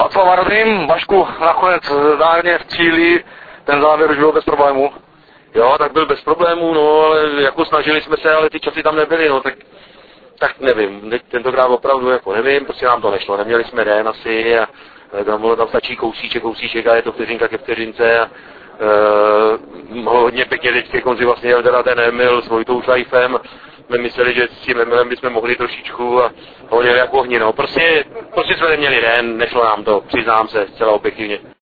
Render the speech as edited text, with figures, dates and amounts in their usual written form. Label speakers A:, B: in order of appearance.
A: Václav Radrým, Vašku, nakonec zdárně v cíli, ten závěr už byl bez problémů.
B: Jo, tak byl bez problémů, no, ale jako snažili jsme se, ale ty časy tam nebyly, no, tak nevím, tentokrát opravdu jako nevím, prostě nám to nešlo, neměli jsme den asi a tam stačí kousíček a je to vteřinka ke vteřince a hodně pěkně teď ke konci vlastně jel teda ten Emil s Vojtou Šajfem, my mysleli, že s tím Emilem bychom mohli trošičku a ho jeli jako ohni, no, prostě jsme neměli den, nešlo nám to, přiznám se, zcela objektivně.